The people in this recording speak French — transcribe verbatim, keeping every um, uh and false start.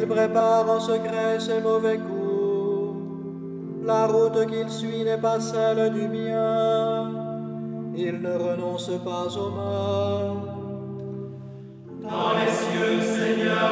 prépare en secret ses mauvais coups. La route qu'il suit n'est pas celle du bien. Il ne renonce pas au mal. Dans les cieux, Seigneur,